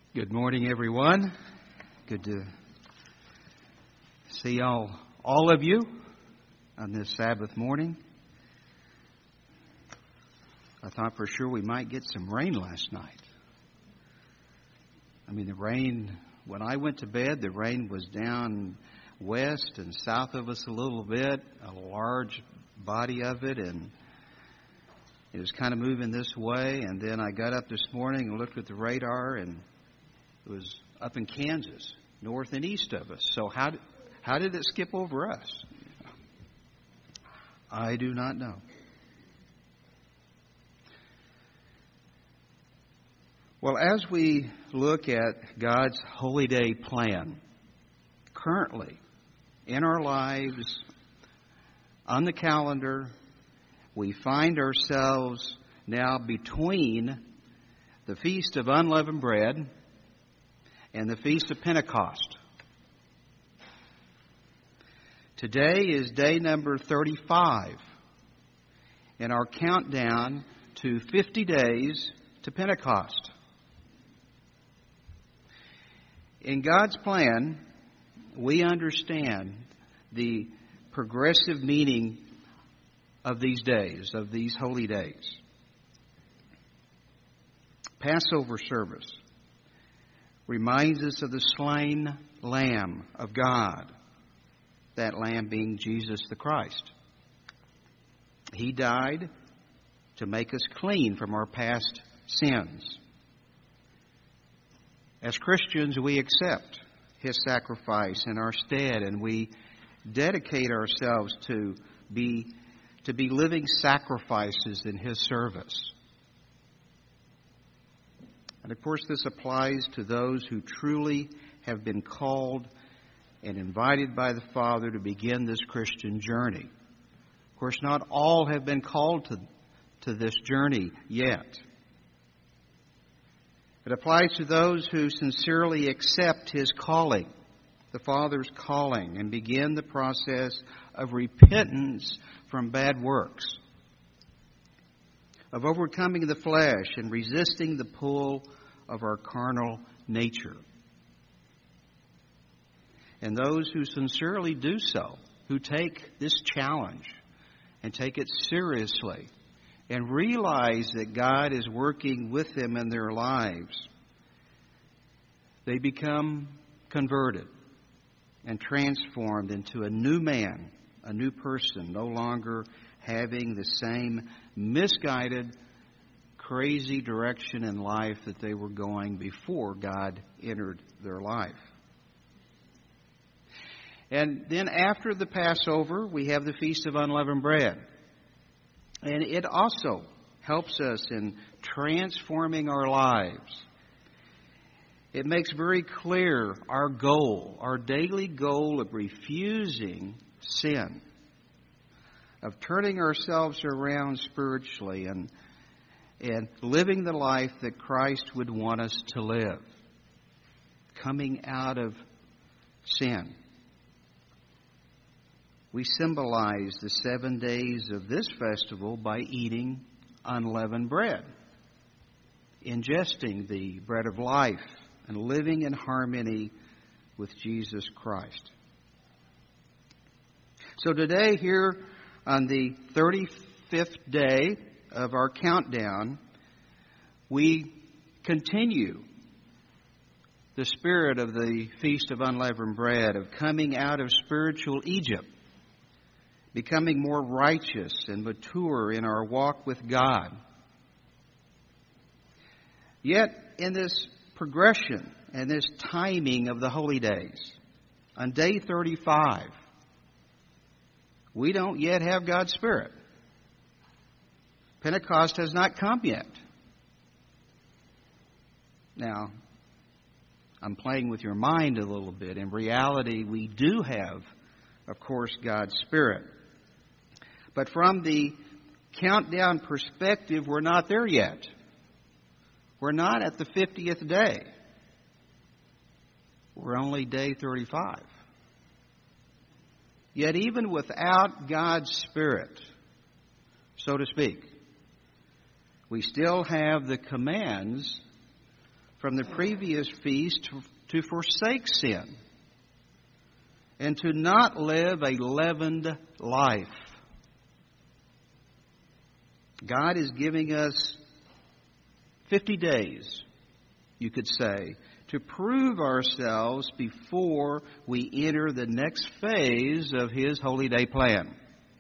Good morning, everyone. Good to see all of you on this Sabbath morning. I thought for sure we might get some rain last night. The rain, when I went to bed, the rain was down west and south of us a little bit, a large body of it, and it was kind of moving this way. And then I got up this morning and looked at the radar, and it was up in Kansas, north and east of us. So how did it skip over us? I do not know. Well, as we look at God's holy day plan, currently in our lives, on the calendar, we find ourselves now between the Feast of Unleavened Bread and the Feast of Pentecost. Today is day number 35 in our countdown to 50 days to Pentecost. In God's plan, we understand the progressive meaning of these days, of these holy days. Passover service reminds us of the slain Lamb of God, that Lamb being Jesus the Christ. He died to make us clean from our past sins. As Christians, we accept His sacrifice in our stead, and we dedicate ourselves to be living sacrifices in His service. And of course, this applies to those who truly have been called and invited by the Father to begin this Christian journey. Of course, not all have been called to this journey yet. It applies to those who sincerely accept His calling, the Father's calling, and begin the process of repentance from bad works, of overcoming the flesh and resisting the pull of our carnal nature. And those who sincerely do so, who take this challenge and take it seriously and realize that God is working with them in their lives, they become converted and transformed into a new man, a new person, no longer having the same misguided, crazy direction in life that they were going before God entered their life. And then after the Passover, we have the Feast of Unleavened Bread. And it also helps us in transforming our lives. It makes very clear our goal, our daily goal of refusing sin, of turning ourselves around spiritually and living the life that Christ would want us to live, coming out of sin. We symbolize the 7 days of this festival by eating unleavened bread, ingesting the bread of life, and living in harmony with Jesus Christ. So today, here on the 35th day of our countdown, we continue the spirit of the Feast of Unleavened Bread, of coming out of spiritual Egypt, becoming more righteous and mature in our walk with God. Yet, in this progression and this timing of the holy days, on day 35, we don't yet have God's Spirit. Pentecost has not come yet. Now, I'm playing with your mind a little bit. In reality, we do have, of course, God's Spirit. But from the countdown perspective, we're not there yet. We're not at the 50th day. We're only day 35. Yet even without God's Spirit, so to speak, we still have the commands from the previous feast to forsake sin and to not live a leavened life. God is giving us 50 days, you could say, to prove ourselves before we enter the next phase of His Holy Day plan.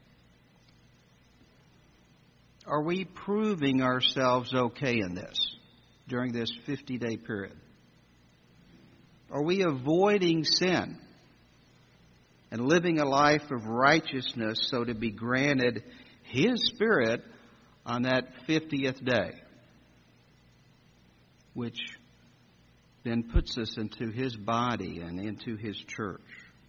Are we proving ourselves okay in this during this 50-day period? Are we avoiding sin and living a life of righteousness so to be granted His Spirit on that 50th day, which then puts us into His body and into His church?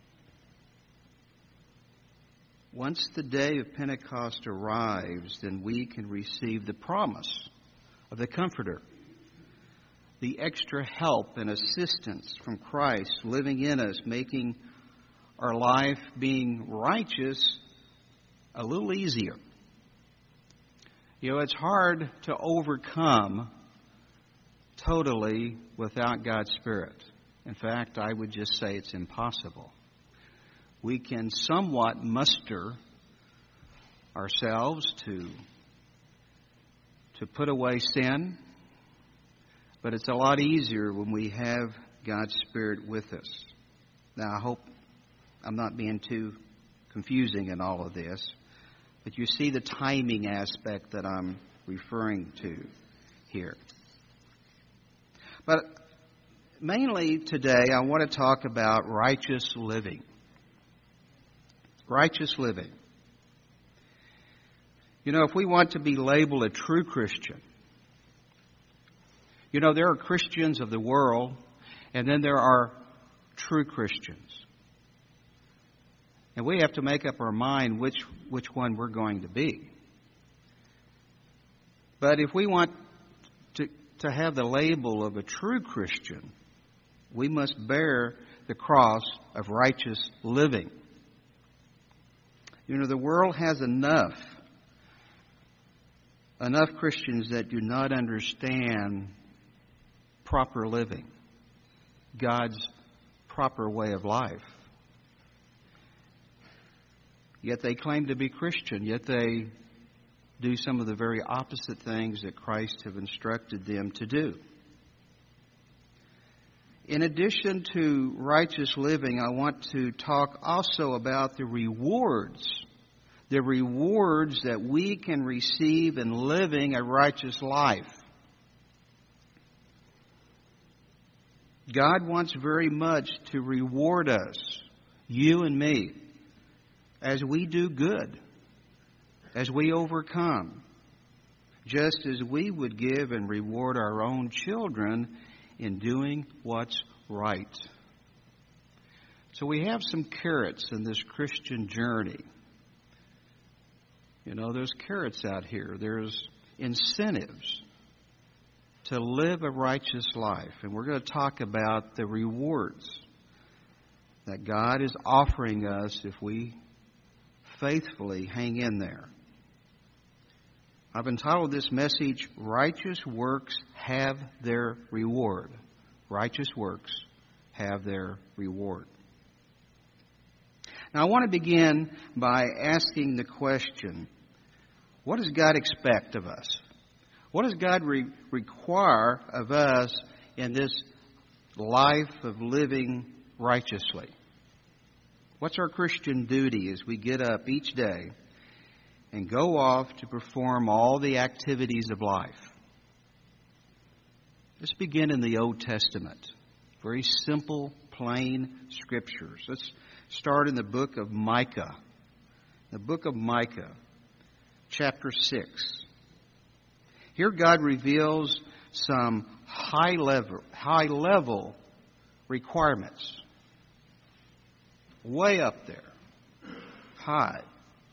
Once the day of Pentecost arrives, then we can receive the promise of the Comforter, the extra help and assistance from Christ living in us, making our life being righteous a little easier. You know, it's hard to overcome totally without God's Spirit. In fact, I would just say it's impossible. We can somewhat muster ourselves to put away sin, but it's a lot easier when we have God's Spirit with us. Now, I hope I'm not being too confusing in all of this, but you see the timing aspect that I'm referring to here. But mainly today, I want to talk about righteous living. Righteous living. You know, if we want to be labeled a true Christian, you know, there are Christians of the world, and then there are true Christians. And we have to make up our mind which one we're going to be. But if we want to have the label of a true Christian, we must bear the cross of righteous living. You know, the world has enough Christians that do not understand proper living, God's proper way of life. Yet they claim to be Christian, yet they do some of the very opposite things that Christ have instructed them to do. In addition to righteous living, I want to talk also about the rewards that we can receive in living a righteous life. God wants very much to reward us, you and me, as we do good, as we overcome, just as we would give and reward our own children in doing what's right. So we have some carrots in this Christian journey. You know, there's carrots out here. There's incentives to live a righteous life. And we're going to talk about the rewards that God is offering us if we faithfully hang in there. I've entitled this message, Righteous Works Have Their Reward. Righteous works have their reward. Now, I want to begin by asking the question, what does God expect of us? What does God require of us in this life of living righteously? What's our Christian duty as we get up each day and go off to perform all the activities of life? Let's begin in the Old Testament. Very simple, plain scriptures. Let's start in the book of Micah. The book of Micah, chapter 6. Here God reveals some high level requirements. Way up there. High.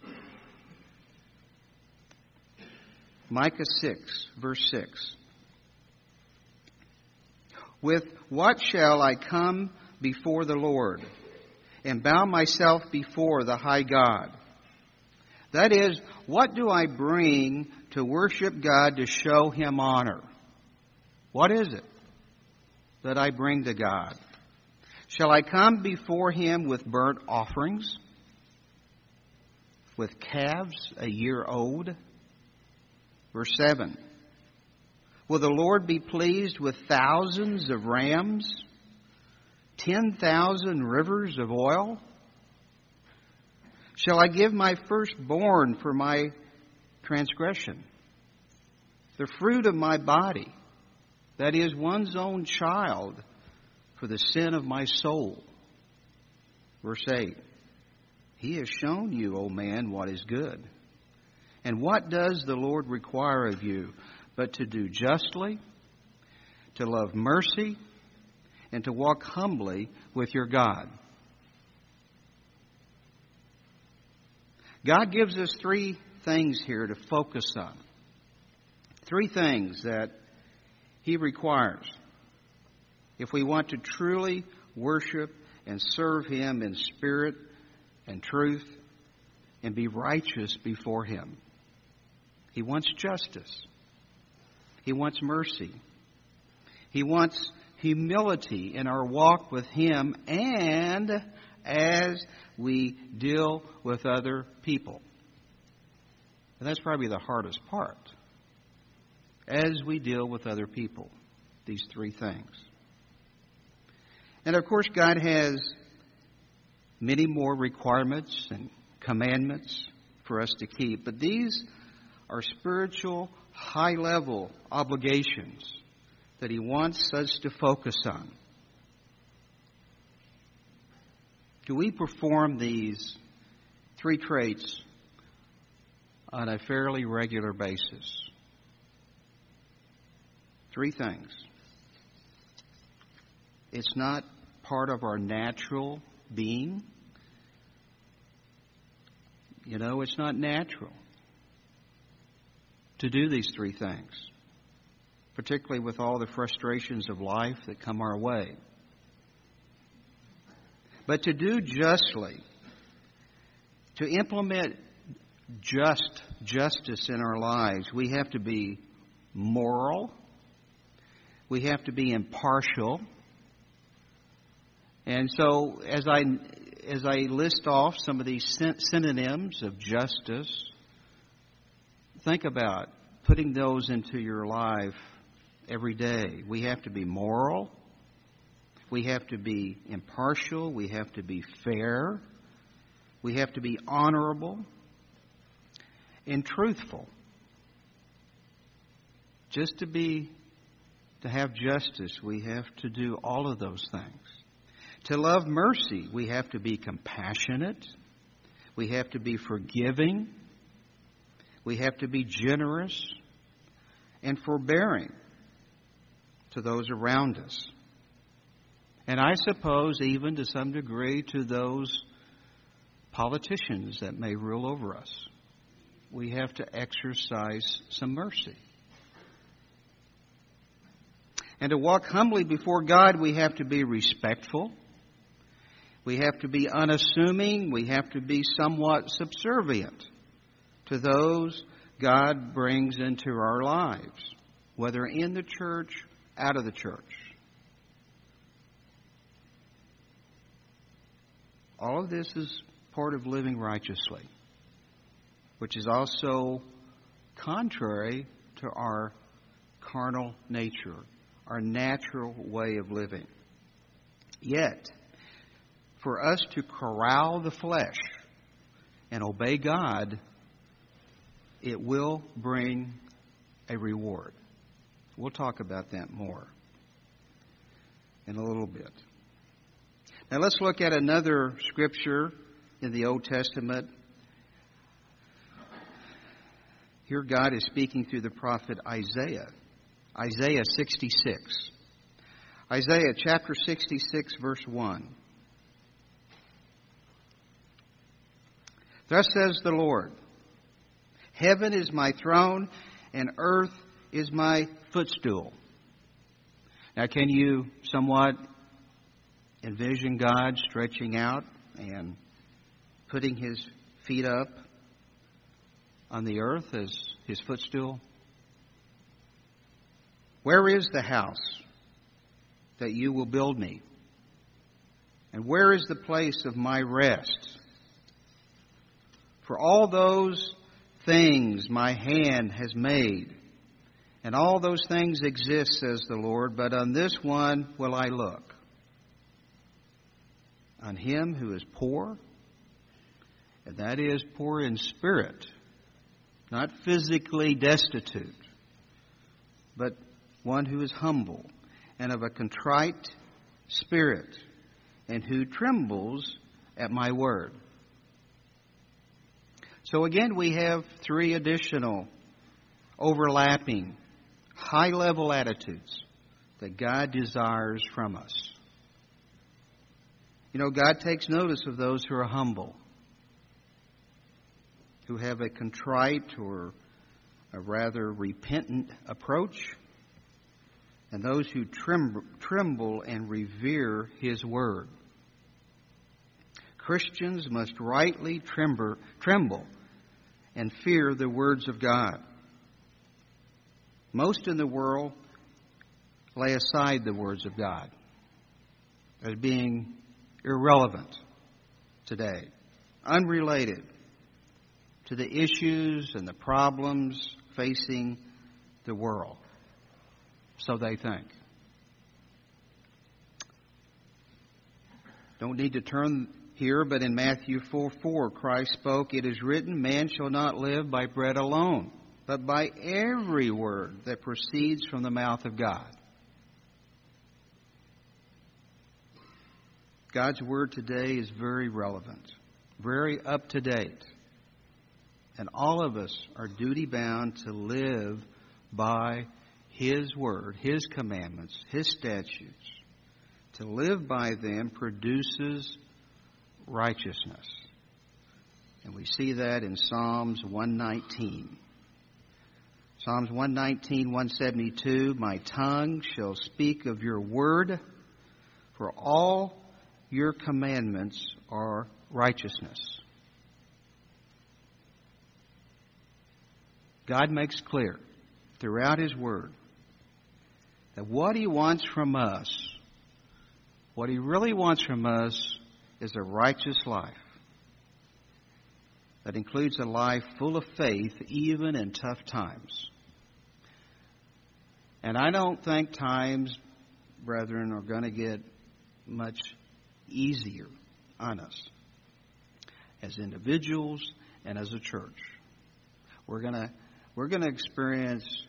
Micah 6, verse 6. With what shall I come before the Lord and bow myself before the high God? That is, what do I bring to worship God to show Him honor? What is it? that I bring to God? Shall I come before him with burnt offerings, with calves a year old? Verse 7. Will the Lord be pleased with thousands of rams, 10,000 rivers of oil? Shall I give my firstborn for my transgression, the fruit of my body, that is, one's own child, for the sin of my soul? Verse 8. He has shown you, O man, what is good. And what does the Lord require of you but to do justly, to love mercy, and to walk humbly with your God? God gives us three things here to focus on. Three things that he requires if we want to truly worship and serve him in spirit and truth and be righteous before him. He wants justice. He wants mercy. He wants humility in our walk with him and as we deal with other people. And that's probably the hardest part. As we deal with other people, these three things. And of course, God has many more requirements and commandments for us to keep. But these are spiritual, high-level obligations that he wants us to focus on. Do we perform these three traits on a fairly regular basis? Three things. It's not part of our natural being. You know, it's not natural to do these three things, particularly with all the frustrations of life that come our way. But to do justly, to implement justice in our lives, we have to be moral, we have to be impartial. And so as I list off some of these synonyms of justice, think about putting those into your life every day. We have to be moral. We have to be impartial. We have to be fair. We have to be honorable and truthful. Just to have justice, we have to do all of those things. To love mercy, we have to be compassionate. We have to be forgiving. We have to be generous and forbearing to those around us. And I suppose even to some degree to those politicians that may rule over us. We have to exercise some mercy. And to walk humbly before God, we have to be respectful. We have to be unassuming. We have to be somewhat subservient to those God brings into our lives, whether in the church, out of the church. All of this is part of living righteously, which is also contrary to our carnal nature, our natural way of living. Yet, for us to corral the flesh and obey God, it will bring a reward. We'll talk about that more in a little bit. Now let's look at another scripture in the Old Testament. Here God is speaking through the prophet Isaiah. Isaiah 66. Isaiah chapter 66, verse 1. Thus says the Lord, heaven is my throne, and earth is my footstool. Now, can you somewhat envision God stretching out and putting his feet up on the earth as his footstool? Where is the house that you will build me? And where is the place of my rest? For all those things my hand has made, and all those things exist, says the Lord, but on this one will I look, on him who is poor, and that is poor in spirit, not physically destitute, but one who is humble and of a contrite spirit, and who trembles at my word. So again, we have three additional overlapping, high-level attitudes that God desires from us. You know, God takes notice of those who are humble, who have a contrite or a rather repentant approach, and those who tremble and revere His Word. Christians must rightly tremble and fear the words of God. Most in the world lay aside the words of God as being irrelevant today, unrelated to the issues and the problems facing the world. So they think. Don't need to turn here, but in Matthew 4:4, Christ spoke, "It is written, man shall not live by bread alone, but by every word that proceeds from the mouth of God." God's Word today is very relevant, very up to date. And all of us are duty-bound to live by His Word, His commandments, His statutes. To live by them produces righteousness. And we see that in Psalms 119. Psalms 119, 172, "My tongue shall speak of your word, for all your commandments are righteousness." God makes clear throughout His Word that what He wants from us, what He really wants from us, is a righteous life that includes a life full of faith even in tough times. And I don't think times, brethren, are going to get much easier on us as individuals and as a church. We're going to experience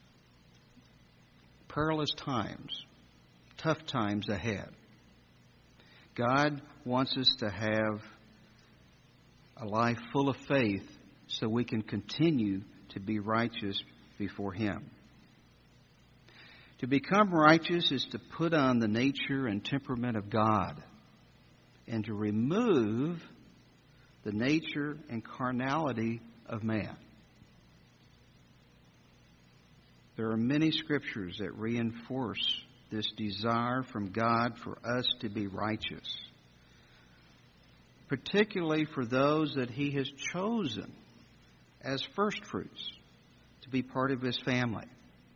perilous times, tough times ahead. God wants us to have a life full of faith so we can continue to be righteous before Him. To become righteous is to put on the nature and temperament of God and to remove the nature and carnality of man. There are many scriptures that reinforce this desire from God for us to be righteous, particularly for those that He has chosen as first fruits to be part of His family.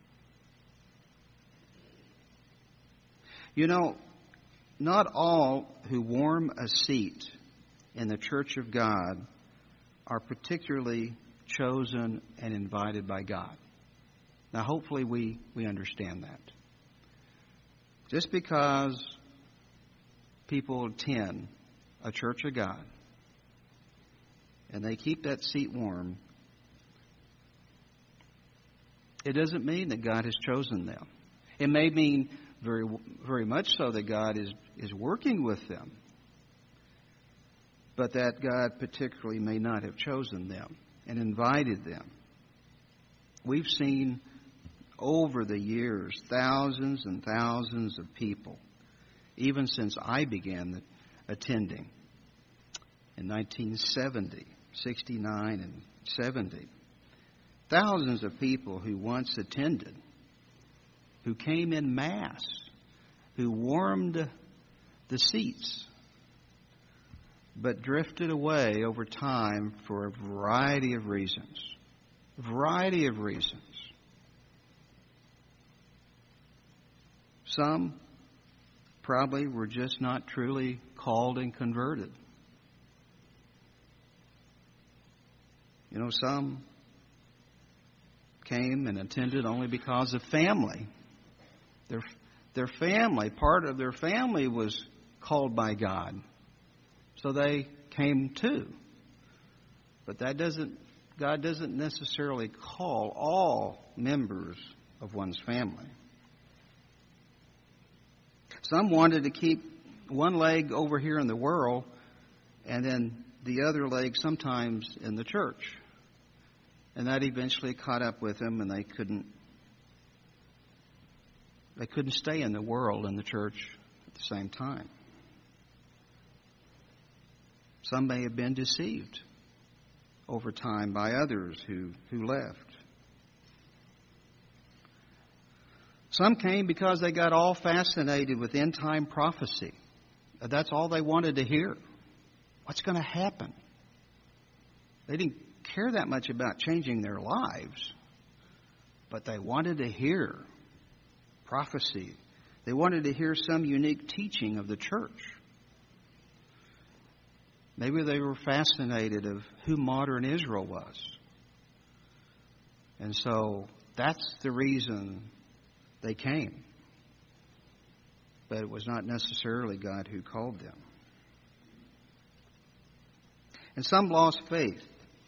You know, not all who warm a seat in the church of God are particularly chosen and invited by God. Now, hopefully we understand that. Just because people attend a church of God and they keep that seat warm, it doesn't mean that God has chosen them. It may mean very, very much so that God is working with them, but that God particularly may not have chosen them and invited them. We've seen over the years thousands and thousands of people, even since I began attending in 1970, 69 and 70. Thousands of people who once attended, who came in mass, who warmed the seats, but drifted away over time for a variety of reasons. Some probably were just not truly called and converted. You know, some came and attended only because of family. Their family, part of their family was called by God. So they came too. But God doesn't necessarily call all members of one's family. Some wanted to keep one leg over here in the world and then the other leg sometimes in the church. And that eventually caught up with them, and they couldn't stay in the world and the church at the same time. Some may have been deceived over time by others who left. Some came because they got all fascinated with end-time prophecy. That's all they wanted to hear. What's going to happen? They didn't care that much about changing their lives, but they wanted to hear prophecy. They wanted to hear some unique teaching of the church. Maybe they were fascinated of who modern Israel was. And so that's the reason they came. But it was not necessarily God who called them. And some lost faith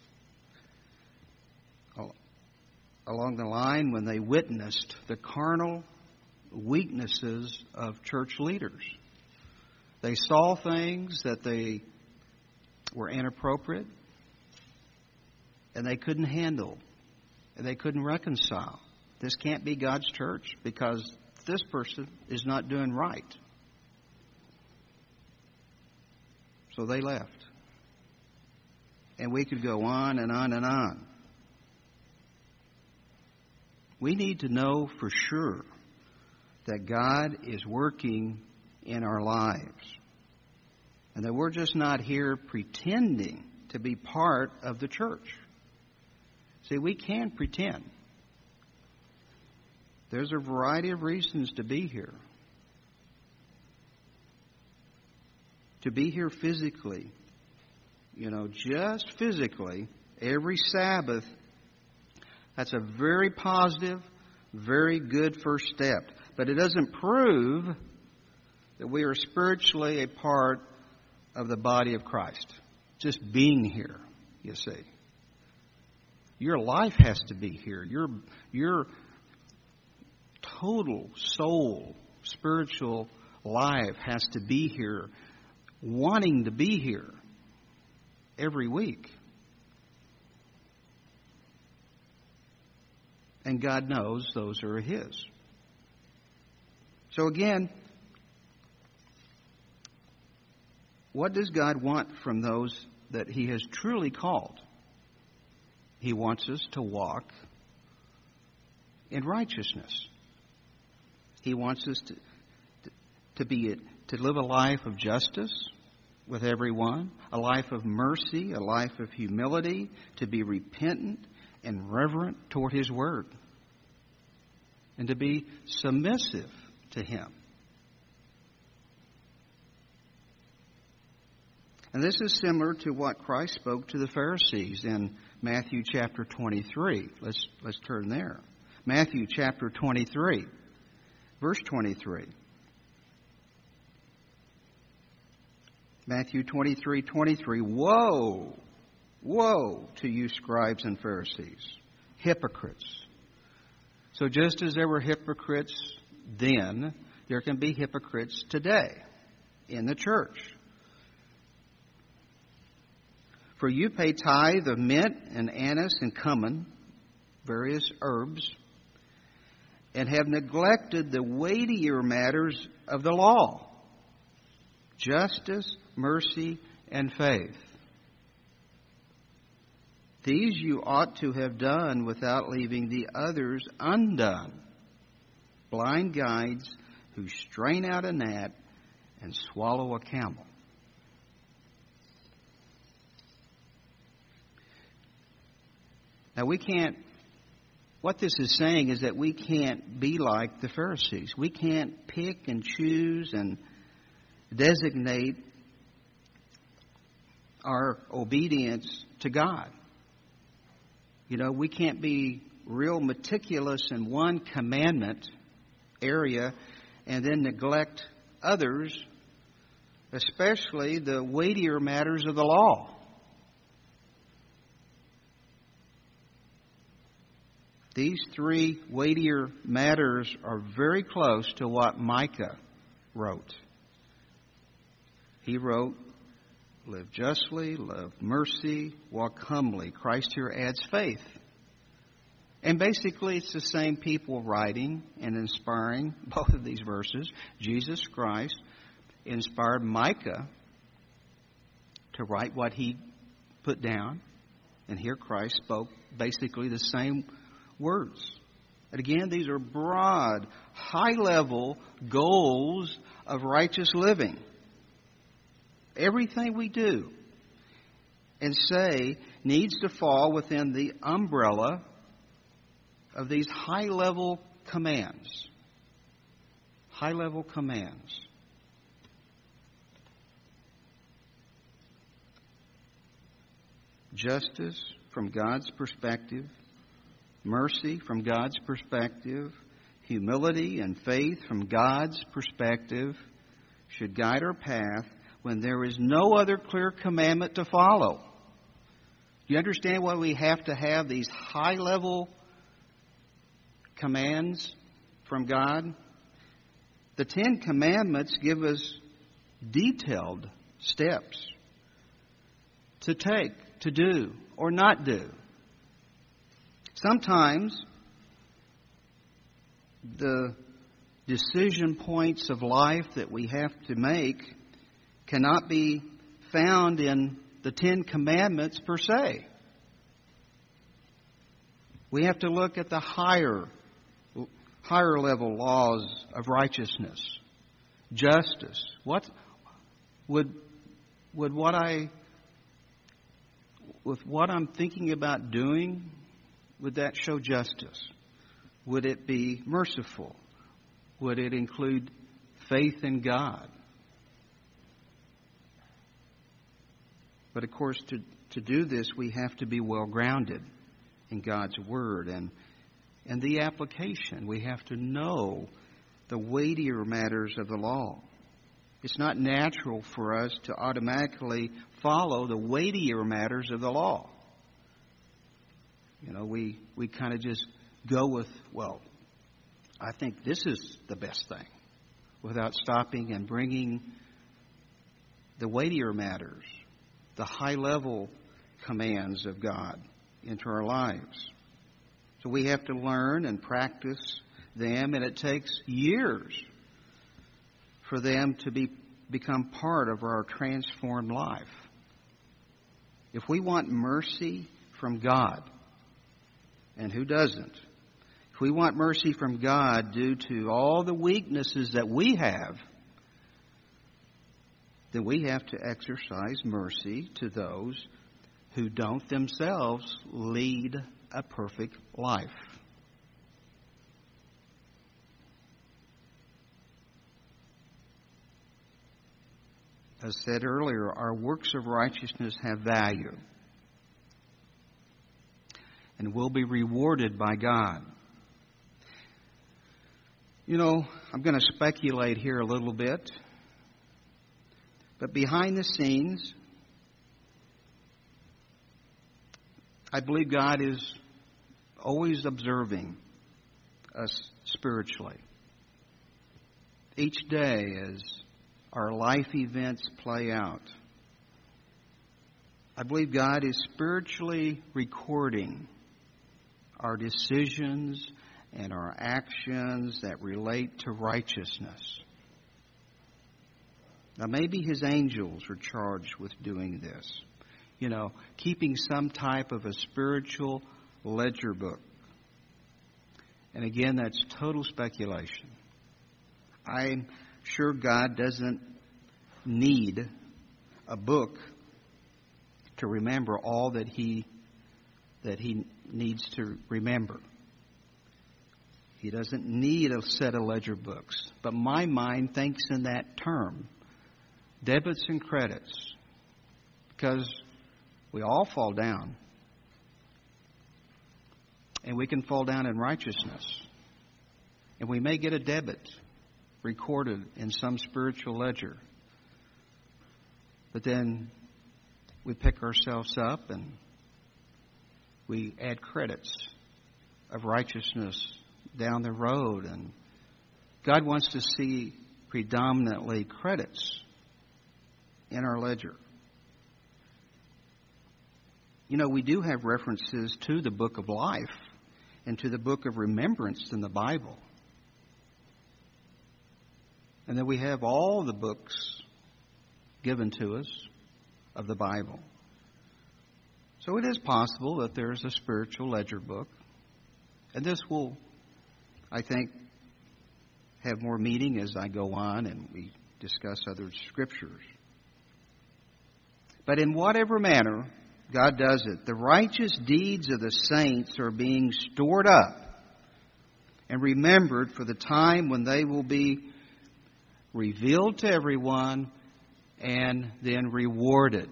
along the line when they witnessed the carnal weaknesses of church leaders. They saw things that they were inappropriate, and they couldn't handle, and they couldn't reconcile. This can't be God's church because this person is not doing right. So they left. And we could go on and on and on. We need to know for sure that God is working in our lives. And that we're just not here pretending to be part of the church. See, we can pretend. There's a variety of reasons to be here. To be here physically, just physically, every Sabbath, that's a very positive, very good first step. But it doesn't prove that we are spiritually a part of the body of Christ. Just being here, you see. Your life has to be here. Your total soul, spiritual life has to be here, wanting to be here every week. And God knows those are His. So again, what does God want from those that He has truly called? He wants us to walk in righteousness. He wants us to live a life of justice with everyone, a life of mercy, a life of humility, to be repentant and reverent toward His Word, and to be submissive to Him. And this is similar to what Christ spoke to the Pharisees in Matthew chapter 23. Let's turn there. Matthew chapter 23, verse 23. Matthew 23:23. Woe! Woe to you, scribes and Pharisees, hypocrites. So just as there were hypocrites then, there can be hypocrites today in the church. For you pay tithe of mint and anise and cumin, various herbs, and have neglected the weightier matters of the law, justice, mercy, and faith. These you ought to have done without leaving the others undone. Blind guides who strain out a gnat and swallow a camel. Now we can't what this is saying is that we can't be like the Pharisees. We can't pick and choose and designate our obedience to God. You know, we can't be real meticulous in one commandment area and then neglect others, especially the weightier matters of the law. These three weightier matters are very close to what Micah wrote. He wrote, live justly, love mercy, walk humbly. Christ here adds faith. And basically it's the same people writing and inspiring both of these verses. Jesus Christ inspired Micah to write what he put down. And here Christ spoke basically the same words. And again, these are broad, high-level goals of righteous living. Everything we do and say needs to fall within the umbrella of these high-level commands. High-level commands. Justice from God's perspective, mercy from God's perspective, humility and faith from God's perspective should guide our path when there is no other clear commandment to follow. Do you understand why we have to have these high-level commands from God? The Ten Commandments give us detailed steps to take, to do, or not do. Sometimes the decision points of life that we have to make cannot be found in the Ten Commandments per se. We have to look at the higher level laws of righteousness, justice. What would what I'm thinking about doing, would that show justice? Would it be merciful? Would it include faith in God? But of course, to do this, we have to be well grounded in God's Word and the application. We have to know the weightier matters of the law. It's not natural for us to automatically follow the weightier matters of the law. You know, we kind of just go with, well, I think this is the best thing, without stopping and bringing the weightier matters, the high-level commands of God into our lives. So we have to learn and practice them, and it takes years for them to become part of our transformed life. If we want mercy from God, and who doesn't? If we want mercy from God due to all the weaknesses that we have, then we have to exercise mercy to those who don't themselves lead a perfect life. As said earlier, our works of righteousness have value and will be rewarded by God. You know, I'm going to speculate here a little bit, but behind the scenes, I believe God is always observing us spiritually. Each day as our life events play out, I believe God is spiritually recording our decisions and our actions that relate to righteousness. Now, maybe His angels are charged with doing this. You know, keeping some type of a spiritual ledger book. And again, that's total speculation. I'm sure God doesn't need a book to remember all that He needs to remember. He doesn't need a set of ledger books. But my mind thinks in that term, debits and credits, because we all fall down. And we can fall down in righteousness. And we may get a debit recorded in some spiritual ledger. But then we pick ourselves up and we add credits of righteousness down the road. And God wants to see predominantly credits in our ledger. You know, we do have references to the book of life and to the book of remembrance in the Bible. And then we have all the books given to us of the Bible. So it is possible that there is a spiritual ledger book. And this will, I think, have more meaning as I go on and we discuss other scriptures. But in whatever manner God does it, the righteous deeds of the saints are being stored up and remembered for the time when they will be revealed to everyone and then rewarded.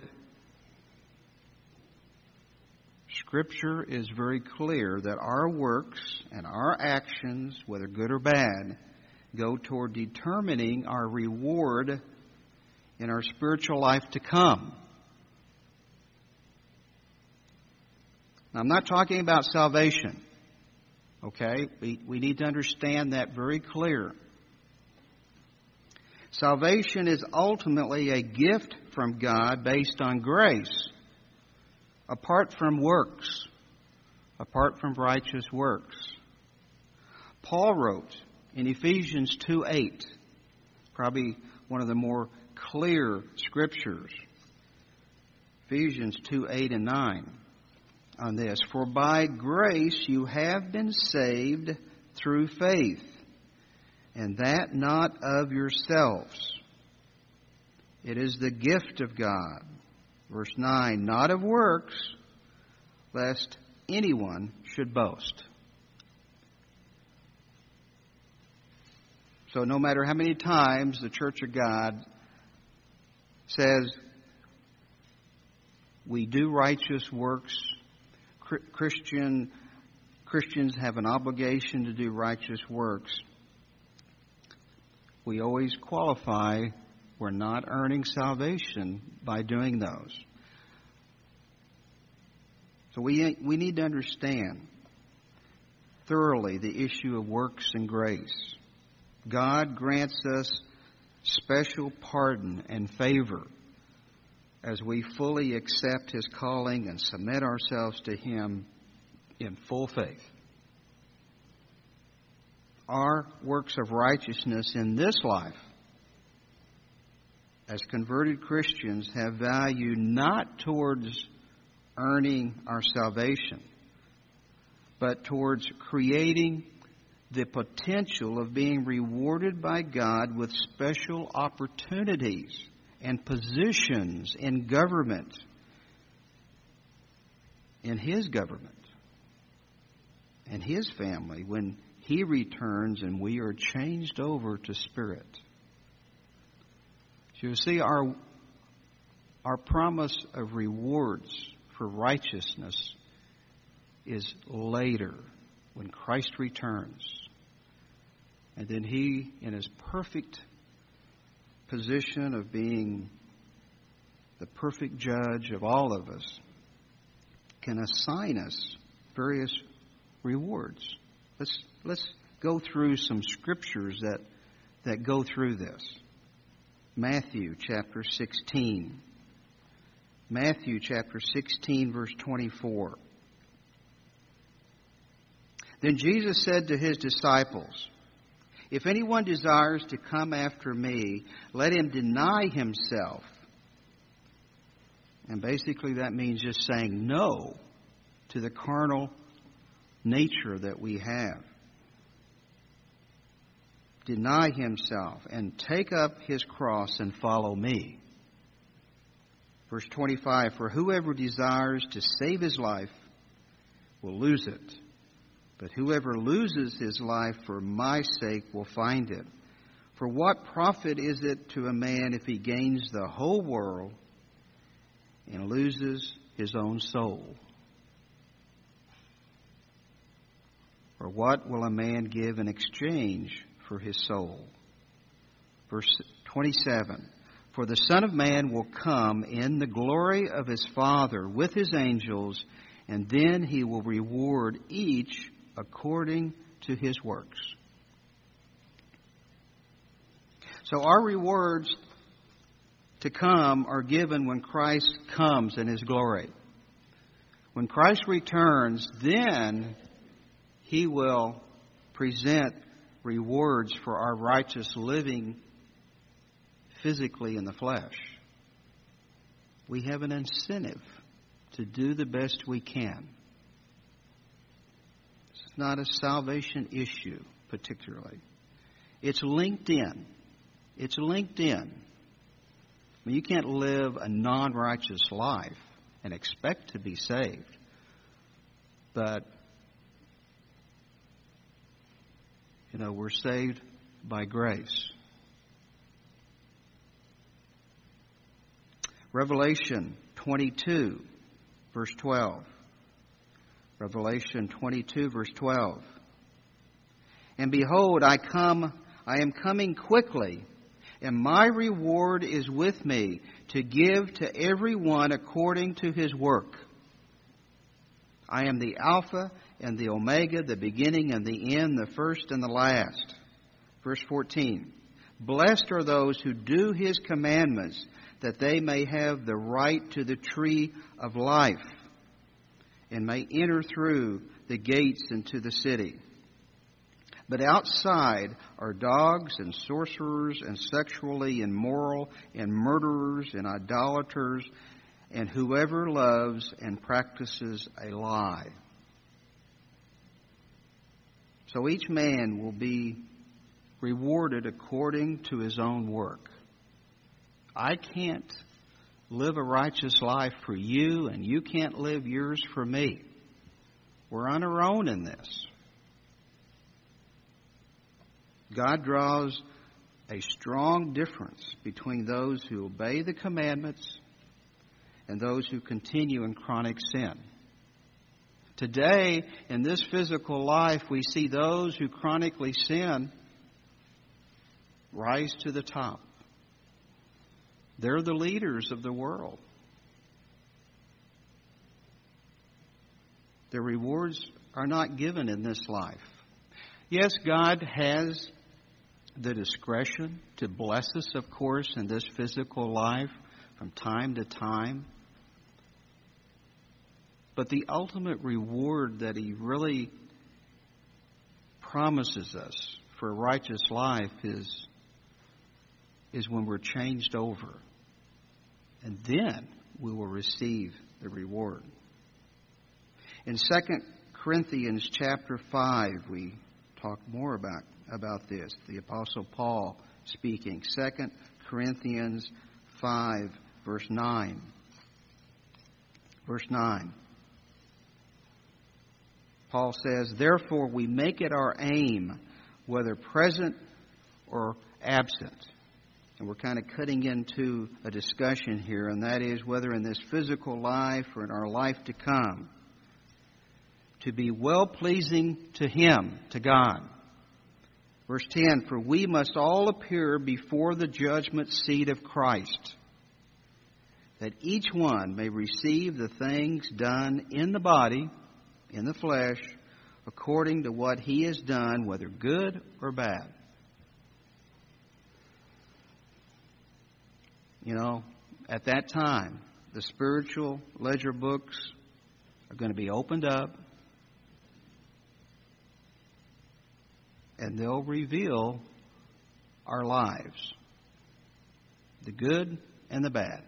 Scripture is very clear that our works and our actions, whether good or bad, go toward determining our reward in our spiritual life to come. Now, I'm not talking about salvation, okay? We need to understand that very clear. Salvation is ultimately a gift from God based on grace, apart from works, apart from righteous works. Paul wrote in Ephesians 2:8, probably one of the more clear scriptures, Ephesians 2:8 and 9, on this. For by grace you have been saved through faith, and that not of yourselves. It is the gift of God. Verse 9, not of works, lest anyone should boast. So no matter how many times the Church of God says we do righteous works, Christians have an obligation to do righteous works, we always qualify we're not earning salvation by doing those. So we need to understand thoroughly the issue of works and grace. God grants us special pardon and favor as we fully accept His calling and submit ourselves to Him in full faith. Our works of righteousness in this life, as converted Christians, have value not towards earning our salvation, but towards creating the potential of being rewarded by God with special opportunities and positions in government, in His government, and His family when He returns and we are changed over to spirit. So you see, our promise of rewards for righteousness is later when Christ returns. And then He, in His perfect position of being the perfect judge of all of us, can assign us various rewards. Let's go through some scriptures that go through this. Matthew chapter 16. Matthew chapter 16, verse 24. Then Jesus said to His disciples, if anyone desires to come after me, let him deny himself. And basically that means just saying no to the carnal nature that we have. Deny himself and take up his cross and follow me. Verse 25, for whoever desires to save his life will lose it. But whoever loses his life for my sake will find it. For what profit is it to a man if he gains the whole world and loses his own soul? Or what will a man give in exchange for his soul? Verse 27, for the Son of Man will come in the glory of his Father with his angels, and then he will reward each according to his works. So our rewards to come are given when Christ comes in his glory. When Christ returns, then he will present rewards for our righteous living physically in the flesh. We have an incentive to do the best we can. It's not a salvation issue particularly. It's linked in. It's linked in. I mean, you can't live a non-righteous life and expect to be saved. But, we're saved by grace. Revelation 22, verse 12. Revelation 22, verse 12. And behold, I am coming quickly, and my reward is with me to give to every one according to his work. I am the Alpha and the Omega, the beginning and the end, the first and the last. Verse 14. Blessed are those who do his commandments, that they may have the right to the tree of life, and may enter through the gates into the city. But outside are dogs and sorcerers and sexually immoral and murderers and idolaters and whoever loves and practices a lie. So each man will be rewarded according to his own work. I can't live a righteous life for you, and you can't live yours for me. We're on our own in this. God draws a strong difference between those who obey the commandments and those who continue in chronic sin. Today, in this physical life, we see those who chronically sin rise to the top. They're the leaders of the world. Their rewards are not given in this life. Yes, God has the discretion to bless us, of course, in this physical life from time to time. But the ultimate reward that He really promises us for a righteous life is when we're changed over. And then we will receive the reward. In 2 Corinthians chapter 5, we talk more about this. The Apostle Paul speaking. 2 Corinthians 5, verse 9. Verse 9. Paul says, "Therefore we make it our aim, whether present or absent." And we're kind of cutting into a discussion here, and that is whether in this physical life or in our life to come, to be well-pleasing to Him, to God. Verse 10, "For we must all appear before the judgment seat of Christ, that each one may receive the things done in the body, in the flesh, according to what he has done, whether good or bad." You know, at that time, the spiritual ledger books are going to be opened up, and they'll reveal our lives, the good and the bad.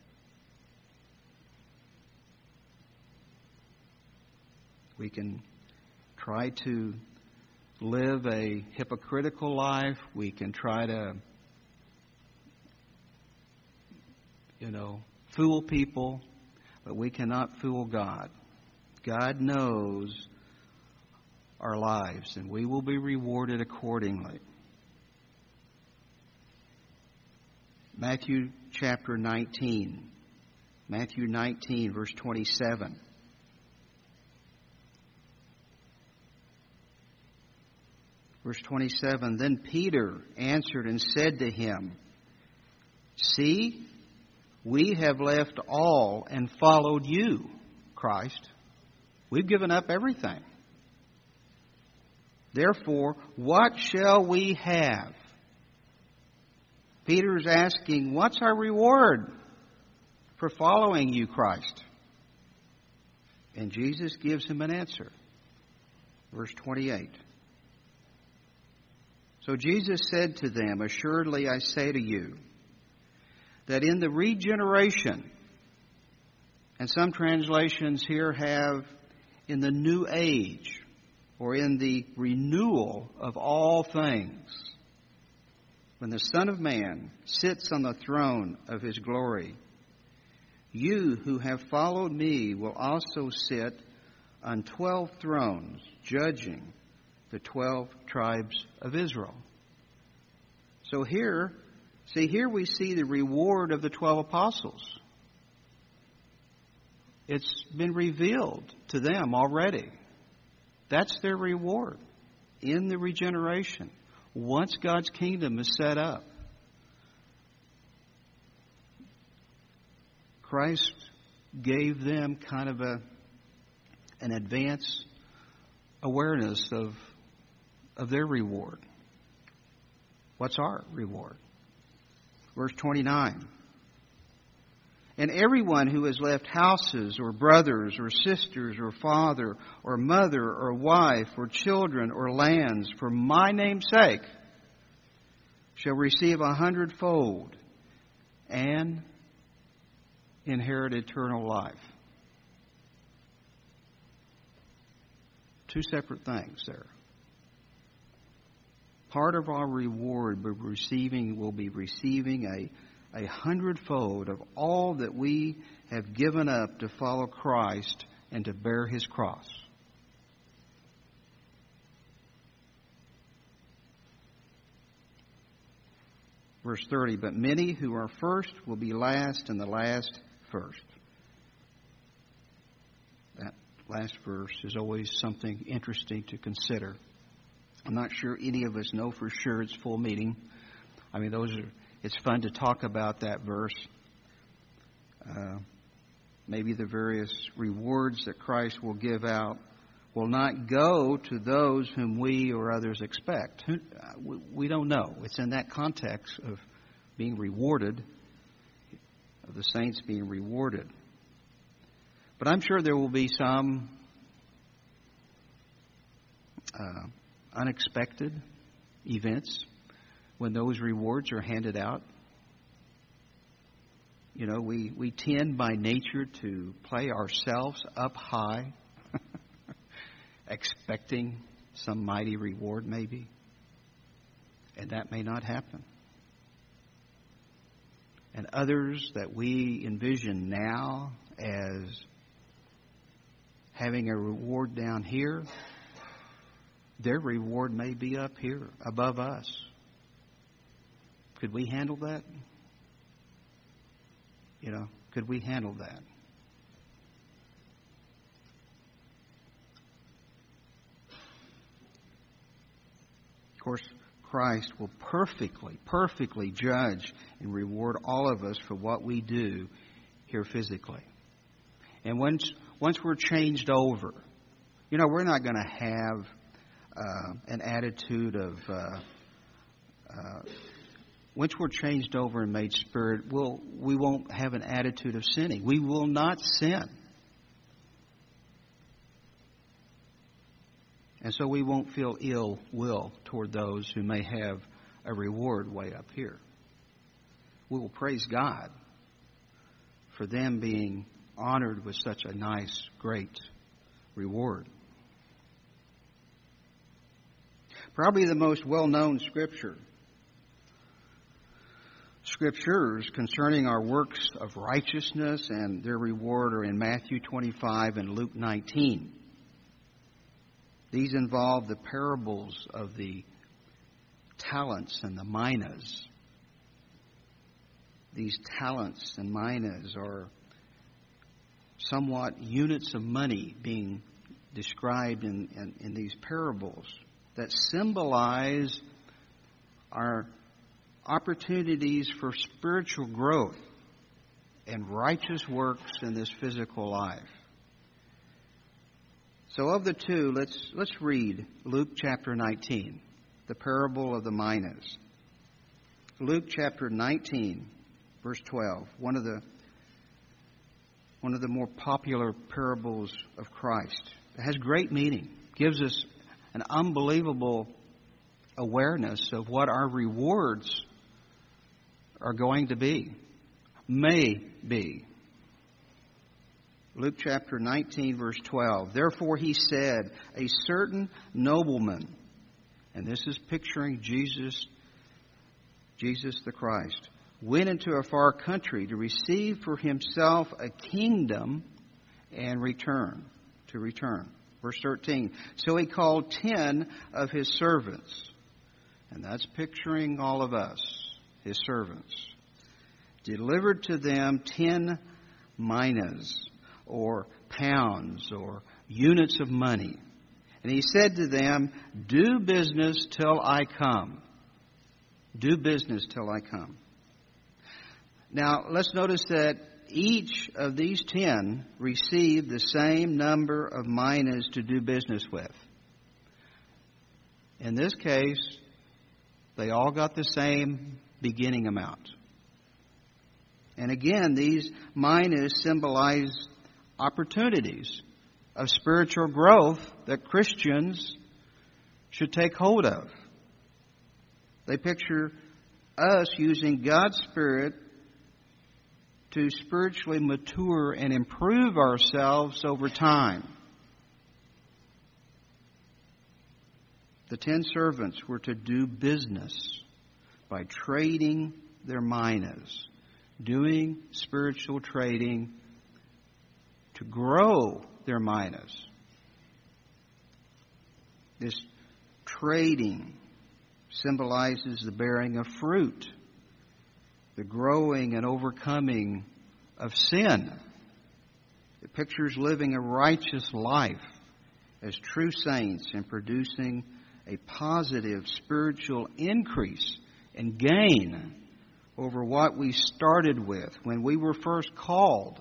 We can try to live a hypocritical life. We can try to, fool people, but we cannot fool God. God knows our lives, and we will be rewarded accordingly. Matthew chapter 19. Matthew 19, verse 27. Verse 27, Then Peter answered and said to him, See, we have left all and followed you, Christ. We've given up everything. Therefore, what shall we have? Peter's asking, what's our reward for following you, Christ? And Jesus gives him an answer. Verse 28. So Jesus said to them, Assuredly I say to you, that in the regeneration, and some translations here have in the new age, or in the renewal of all things, when the Son of Man sits on the throne of his glory, you who have followed me will also sit on 12 thrones, judging the 12 tribes of Israel. So here we see the reward of the 12 apostles. It's been revealed to them already. That's their reward in the regeneration. Once God's kingdom is set up, Christ gave them kind of an advance awareness of their reward. What's our reward? Verse 29. And everyone who has left houses or brothers or sisters or father or mother or wife or children or lands for my name's sake shall receive 100-fold and inherit eternal life. Two separate things there. Part of our reward will be receiving a 100-fold of all that we have given up to follow Christ and to bear His cross. Verse 30, But many who are first will be last, and the last first. That last verse is always something interesting to consider. I'm not sure any of us know for sure its full meaning. I mean, it's fun to talk about that verse. Maybe the various rewards that Christ will give out will not go to those whom we or others expect. We don't know. It's in that context of being rewarded, of the saints being rewarded. But I'm sure there will be some unexpected events when those rewards are handed out. You know, we tend by nature to play ourselves up high, expecting some mighty reward maybe. And that may not happen. And others that we envision now as having a reward down here, their reward may be up here, above us. Could we handle that? You know, could we handle that? Of course, Christ will perfectly judge and reward all of us for what we do here physically. And once we're changed over, you know, we're not going to have an attitude of... once we're changed over and made spirit, we won't have an attitude of sinning. We will not sin. And so we won't feel ill will toward those who may have a reward way up here. We will praise God for them being honored with such a nice, great reward. Probably the most well-known scriptures concerning our works of righteousness and their reward are in Matthew 25 and Luke 19. These involve the parables of the talents and the minas. These talents and minas are somewhat units of money being described in these parables that symbolize our opportunities for spiritual growth and righteous works in this physical life. So of the two, let's read Luke chapter 19, the parable of the minas. Luke chapter 19, verse 12, one of the more popular parables of Christ. It has great meaning, gives us an unbelievable awareness of what our rewards are going to be, may be. Luke chapter 19, verse 12. Therefore he said, a certain nobleman, and this is picturing Jesus the Christ, went into a far country to receive for himself a kingdom and return. Verse 13. So he called 10 of his servants, and that's picturing all of us, his servants, delivered to them 10 minas, or pounds, or units of money. And he said to them, do business till I come. Do business till I come. Now, let's notice that each of these 10 received the same number of minas to do business with. In this case, they all got the same beginning amount. And again, these minas symbolize opportunities of spiritual growth that Christians should take hold of. They picture us using God's Spirit to spiritually mature and improve ourselves over time. The 10 servants were to do business by trading their minas, doing spiritual trading to grow their minas. This trading symbolizes the bearing of fruit, the growing and overcoming of sin. It pictures living a righteous life as true saints and producing a positive spiritual increase and gain over what we started with when we were first called.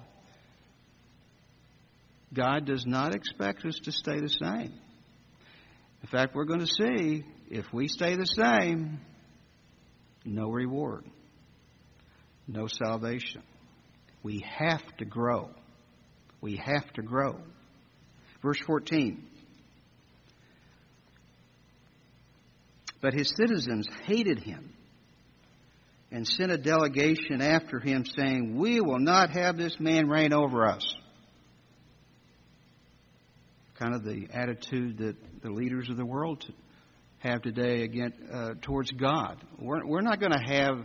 God does not expect us to stay the same. In fact, we're going to see if we stay the same, no reward, no salvation. We have to grow. We have to grow. Verse 14. But his citizens hated him and sent a delegation after him, saying, we will not have this man reign over us. Kind of the attitude that the leaders of the world have today towards God. We're not going to have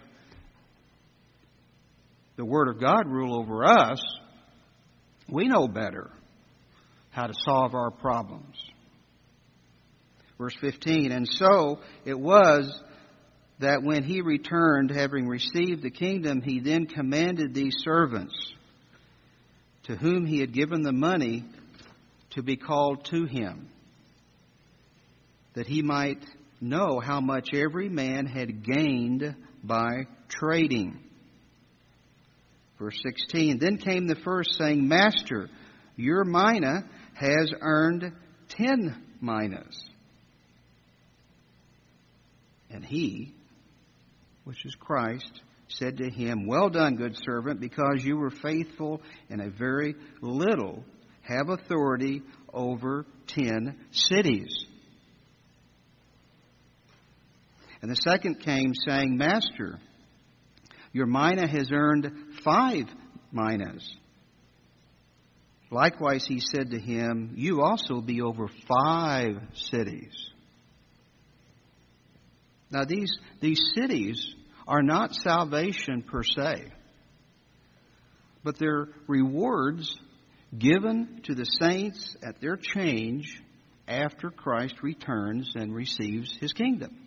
the Word of God rule over us. We know better how to solve our problems. Verse 15, and so it was that when he returned, having received the kingdom, he then commanded these servants, to whom he had given the money, to be called to him, that he might know how much every man had gained by trading. Verse 16, then came the first, saying, Master, your mina has earned 10 minas. And he, which is Christ, said to him, well done, good servant, because you were faithful in a very little, have authority over 10 cities. And the second came, saying, Master, your mina has earned 5 minas. Likewise, he said to him, you also be over 5 cities. Now, these cities are not salvation per se, but they're rewards given to the saints at their change after Christ returns and receives his kingdom.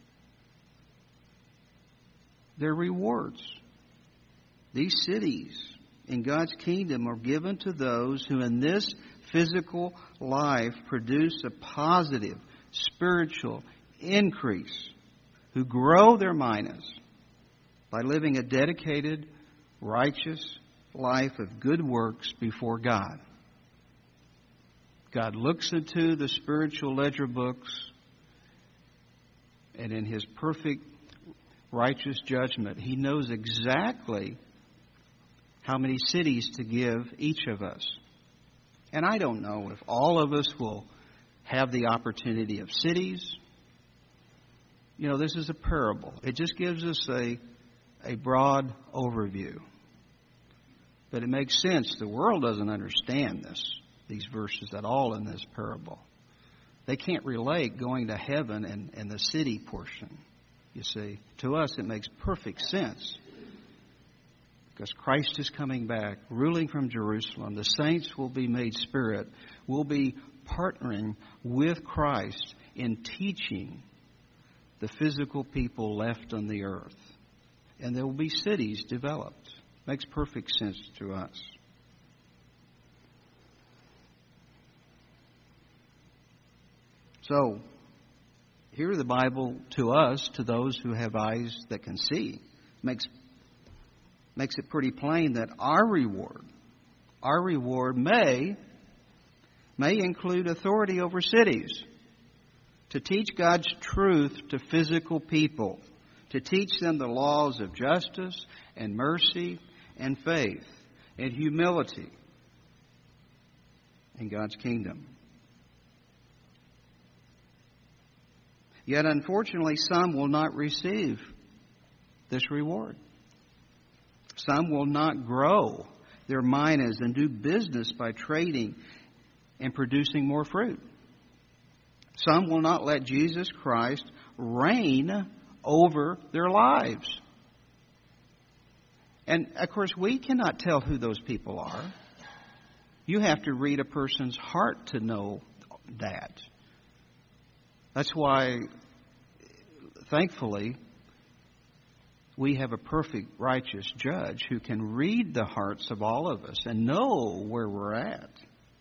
They're rewards. These cities in God's kingdom are given to those who in this physical life produce a positive spiritual increase, who grow their minas by living a dedicated, righteous life of good works before God. God looks into the spiritual ledger books, and in his perfect righteous judgment, he knows exactly how many cities to give each of us. And I don't know if all of us will have the opportunity of cities. You know, this is a parable. It just gives us a broad overview. But it makes sense. The world doesn't understand these verses at all in this parable. They can't relate going to heaven and the city portion. You see, to us it makes perfect sense. Because Christ is coming back, ruling from Jerusalem. The saints will be made spirit. We'll be partnering with Christ in teaching the physical people left on the earth. And there will be cities developed. Makes perfect sense to us. So, here the Bible to us, to those who have eyes that can see, makes it pretty plain that our reward may include authority over cities, to teach God's truth to physical people, to teach them the laws of justice and mercy and faith and humility in God's kingdom. Yet, unfortunately, some will not receive this reward. Some will not grow their minas and do business by trading and producing more fruit. Some will not let Jesus Christ reign over their lives. And, of course, we cannot tell who those people are. You have to read a person's heart to know that. That's why, thankfully, we have a perfect, righteous judge who can read the hearts of all of us and know where we're at.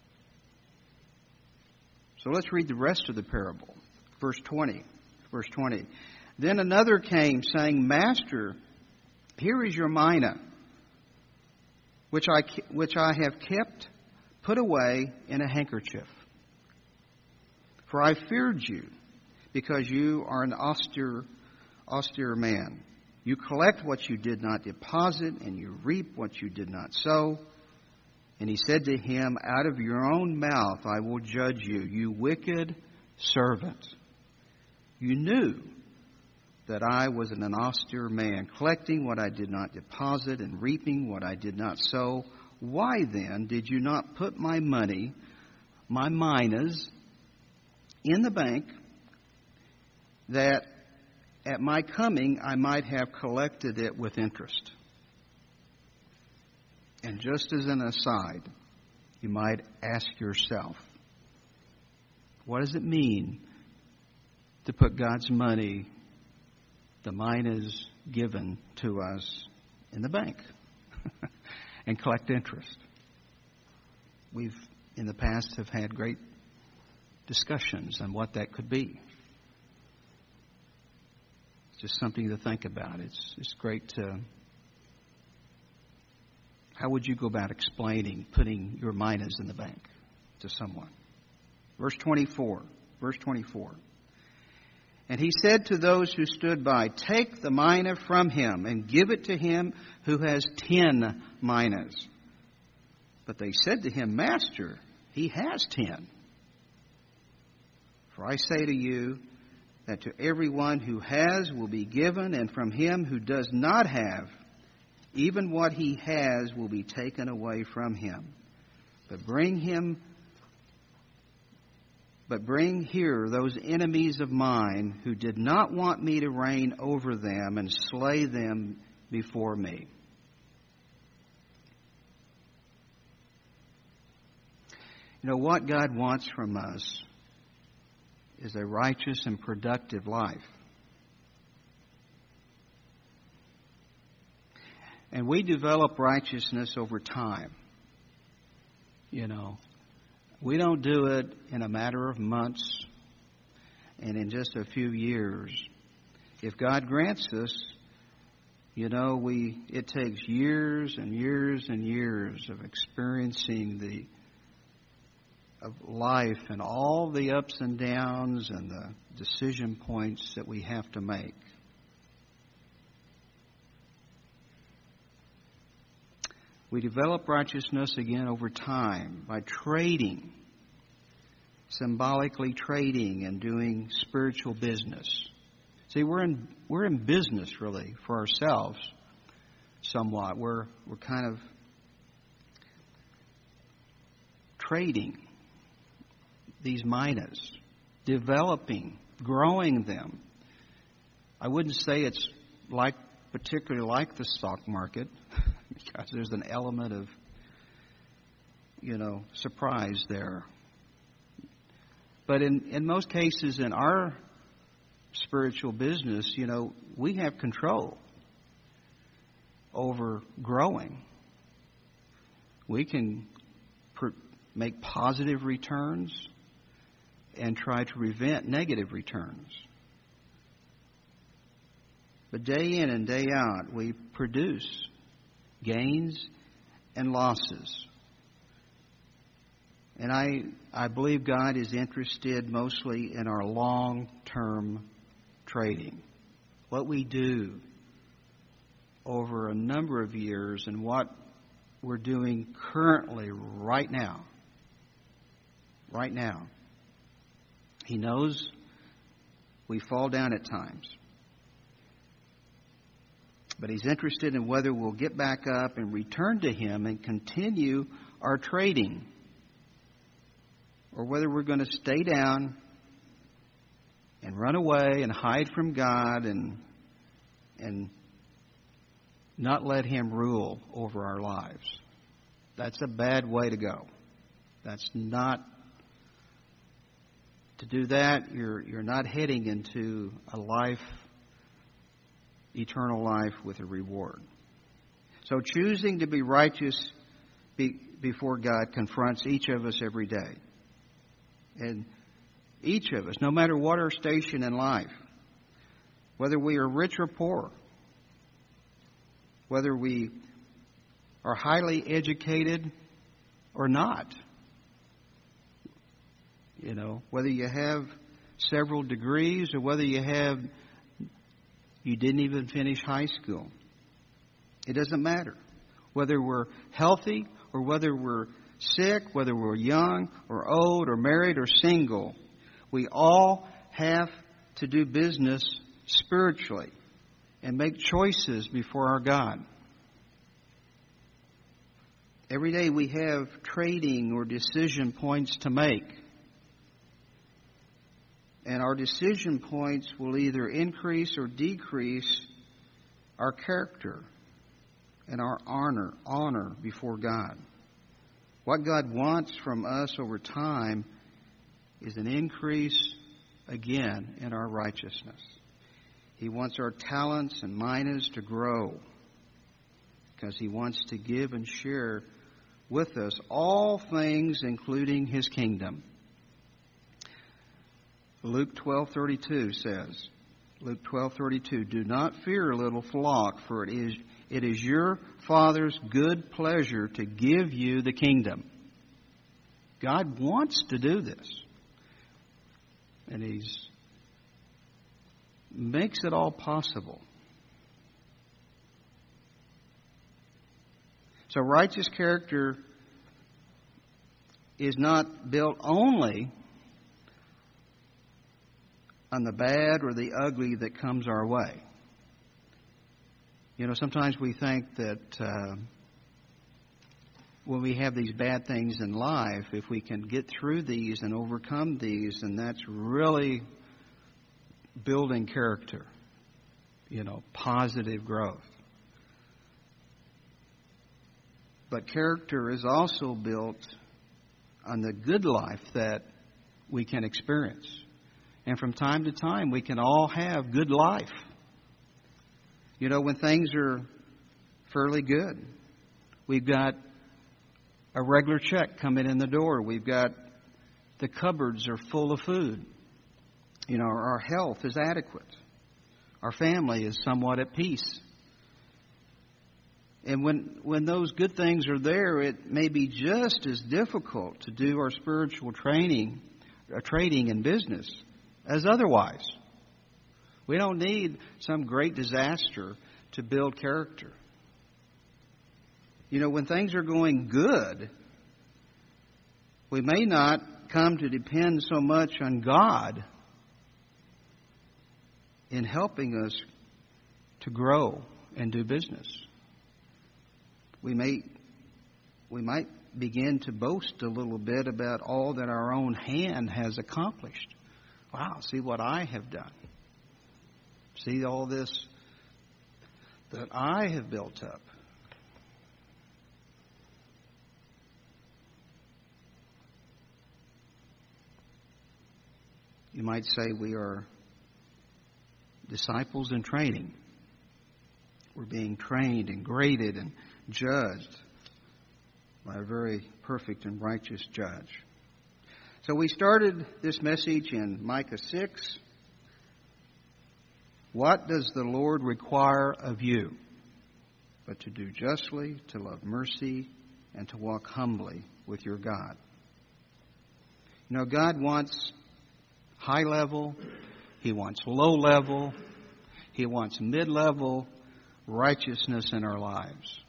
So let's read the rest of the parable. Verse 20. Then another came, saying, Master, here is your mina, which I have kept put away in a handkerchief. For I feared you, because you are an austere man. You collect what you did not deposit, and you reap what you did not sow. And he said to him, Out of your own mouth I will judge you, you wicked servant. You knew that I was an austere man, collecting what I did not deposit and reaping what I did not sow. Why then did you not put my money, my minas, in the bank, that at my coming I might have collected it with interest? And just as an aside, you might ask yourself, what does it mean to put God's money, the minas given to us, in the bank and collect interest? We've, in the past, have had great discussions on what that could be. It's just something to think about. It's great to... How would you go about explaining putting your minas in the bank to someone? Verse 24. And he said to those who stood by, Take the mina from him and give it to him who has 10 minas. But they said to him, Master, he has 10. For I say to you that to everyone who has will be given, and from him who does not have, even what he has will be taken away from him. But bring here those enemies of mine who did not want me to reign over them, and slay them before me. You know, what God wants from us is a righteous and productive life. And we develop righteousness over time. We don't do it in a matter of months and in just a few years. If God grants us, it takes years and years and years of experiencing of life and all the ups and downs and the decision points that we have to make. We develop righteousness again over time by trading, symbolically trading and doing spiritual business. See, we're in business really for ourselves somewhat. We're kind of trading these minas, developing, growing them. I wouldn't say it's particularly like the stock market, because there's an element of, surprise there. But in most cases in our spiritual business, we have control over growing. We can make positive returns and try to prevent negative returns. But day in and day out, we produce gains and losses. And I believe God is interested mostly in our long-term trading. What we do over a number of years and what we're doing currently right now. Right now. He knows we fall down at times. But He's interested in whether we'll get back up and return to Him and continue our trading, or whether we're going to stay down and run away and hide from God and not let Him rule over our lives. That's a bad way to go. That's not... To do that, you're not heading into a life, eternal life with a reward. So choosing to be righteous before God confronts each of us every day. And each of us, no matter what our station in life, whether we are rich or poor, whether we are highly educated or not, whether you have several degrees or whether you didn't even finish high school. It doesn't matter. Whether we're healthy or whether we're sick, whether we're young or old or married or single, we all have to do business spiritually and make choices before our God. Every day we have trading or decision points to make. And our decision points will either increase or decrease our character and our honor before God. What God wants from us over time is an increase again in our righteousness. He wants our talents and minas to grow because He wants to give and share with us all things, including His kingdom. Luke 12:32 says, Luke 12:32, "Do not fear, little flock, for it is your Father's good pleasure to give you the kingdom." God wants to do this. And He makes it all possible. So righteous character is not built only on the bad or the ugly that comes our way. Sometimes we think that when we have these bad things in life, if we can get through these and overcome these, then that's really building character, positive growth. But character is also built on the good life that we can experience. And from time to time, we can all have good life. You know, when things are fairly good, we've got a regular check coming in the door. We've got the cupboards are full of food. You know, our health is adequate. Our family is somewhat at peace. And when those good things are there, it may be just as difficult to do our spiritual trading in business as otherwise. We don't need some great disaster to build character. You know, when things are going good, we may not come to depend so much on God in helping us to grow and do business. We might begin to boast a little bit about all that our own hand has accomplished. Wow, see what I have done. See all this that I have built up. You might say we are disciples in training. We're being trained and graded and judged by a very perfect and righteous judge. So we started this message in Micah 6. What does the Lord require of you? But to do justly, to love mercy, and to walk humbly with your God. You know, God wants high level, He wants low level, He wants mid-level righteousness in our lives.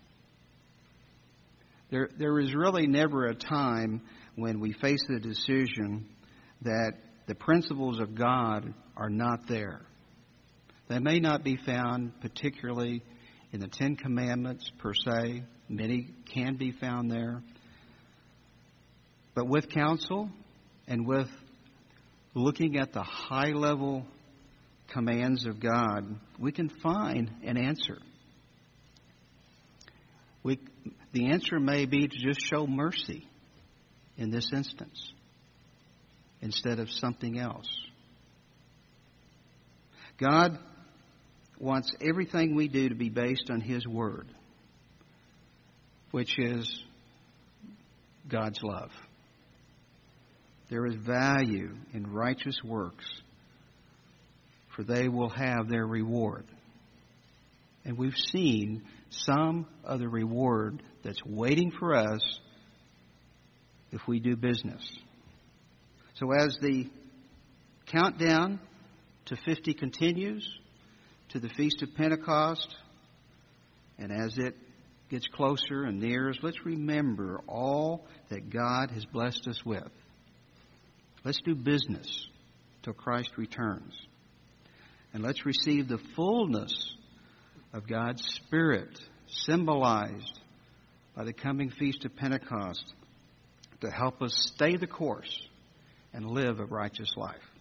There is really never a time when we face the decision that the principles of God are not there. They may not be found particularly in the Ten Commandments per se. Many can be found there. But with counsel and with looking at the high-level commands of God, we can find an answer. The answer may be to just show mercy in this instance instead of something else. God wants everything we do to be based on His Word, which is God's love. There is value in righteous works, for they will have their reward. And we've seen some of the reward that's waiting for us if we do business. So as the countdown to 50 continues, to the Feast of Pentecost, and as it gets closer and nears, let's remember all that God has blessed us with. Let's do business till Christ returns. And let's receive the fullness of God's Spirit, symbolized by the coming Feast of Pentecost, to help us stay the course and live a righteous life.